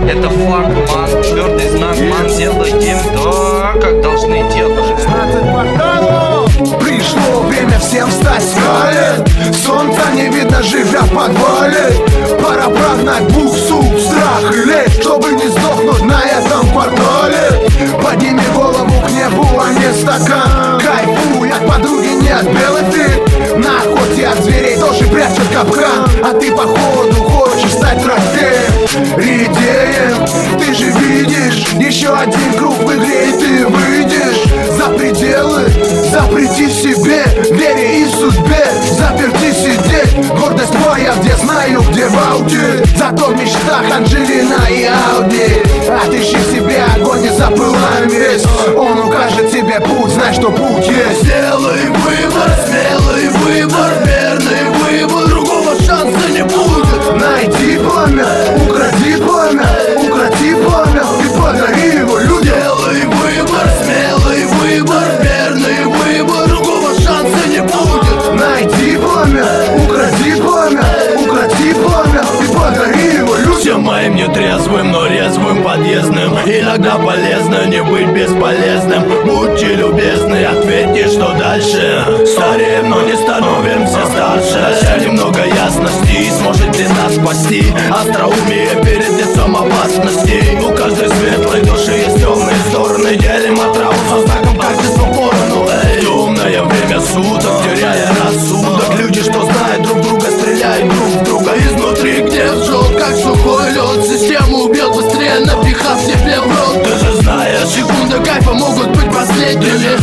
Это факт, ман, твердый знак, ман. Делаем так, как должны делать. 16 кварталов. Пришло время всем встать с колен. Солнца не видно, живя в подвале. Пора прогнать буксу, страх и лень, чтобы не сдохнуть на этом квартале. Подними голову к небу, а не стакан. Кайфуй, от подруги нет белый ты. На охоте от зверей тоже прячут капкан. А ты походу хочешь стать трофеем, редеем. Ты же видишь, еще один круг в игре, и ты выйдешь за пределы. Запрети себе, вере и судьбе. Заперти сидеть, гордость твоя, где знаю, где в ауте. Зато в мечтах Анджелина и Ауди. Отыщи себе огонь и запылаем весь. Он укажет тебе путь, знай, что путь есть. Сделай выбор, смелый выбор, верный выбор. Другого шанса не будет. Найди пламя, укроти пламя, укроти пламя и подари его людям. Сделай выбор, смелый выбор, верный выбор. Другого шанса не будет. Найди пламя, укроти пламя, укроти пламя и подари его людям. Всем моим нетрезвым, но резвым подъездным иногда полезно не быть бесполезным. Будьте любезны, ответьте, что дальше. Стареем, но не становимся старше. Вначале немного ясности сможет ли нас спасти. Остроумие перед лицом опасностей. У каждой светлой души есть темные стороны. Делим отраву со знаком качества порону. Темное время суток, теряя рассудок. Люди, что знают друг друга, стреляют друг в друга изнутри. Гнев жжет, как сухой лед. Систему убьет быстрее, напихав себе в рот. Ты же знаешь, секунды кайфа могут быть последними.